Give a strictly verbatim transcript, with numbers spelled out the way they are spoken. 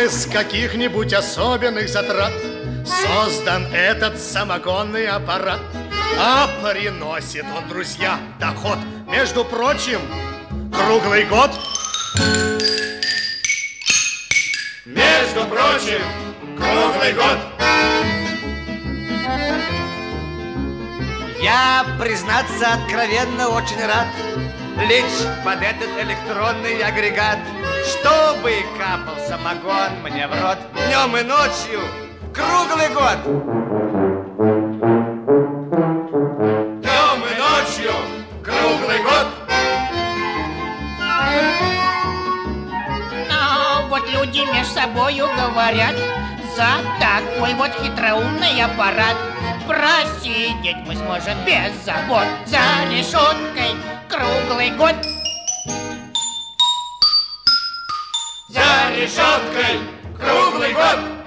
Без каких-нибудь особенных затрат создан этот самогонный аппарат. А приносит он, друзья, доход, между прочим, круглый год. Между прочим, круглый год. Я, признаться, откровенно очень рад лечь под этот электронный агрегат, чтобы капал самогон мне в рот днем и ночью круглый год. Днем и ночью круглый год. Но вот люди между собою говорят: за такой вот хитроумный аппарат просидеть мы сможем без забот за решеткой круглый год. За решеткой круглый год.